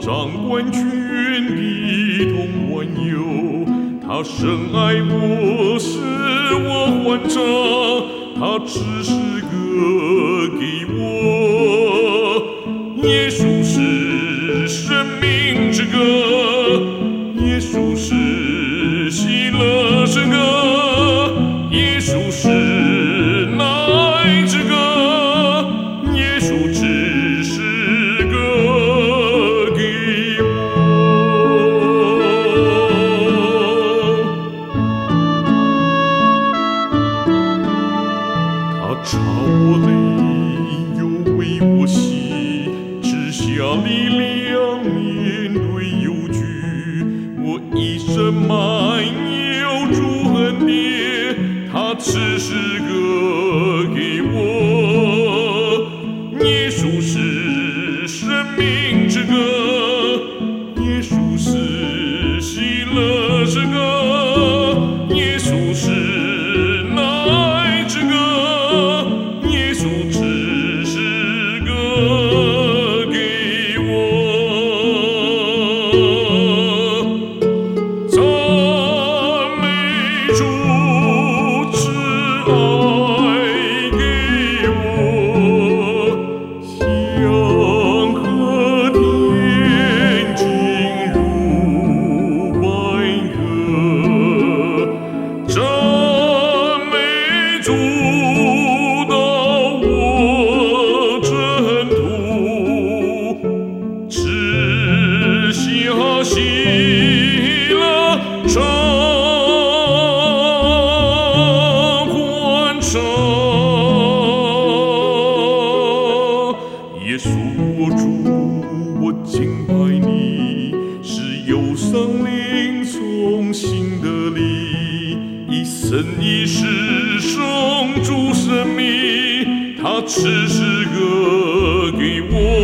掌管全地同万有，他深爱我，使我欢唱，他只是歌给我。耶稣是生命之歌，耶稣是喜乐之歌，耶稣是爱之歌，耶稣只是歌给我。他擦我泪，又为我洗，赐下力量面对忧惧。我一生漫游主恩典，他只是歌给我。耶稣是生命之歌，耶稣是喜乐之歌，耶稣是爱之歌，耶稣只是歌给我。赞美主慈爱给我，像和天进入百合。赞美主到我尘土，赐下喜乐常欢唱。耶稣我主，我敬拜你，是忧伤灵从心的力，一生一世颂主生命，他只是歌给我。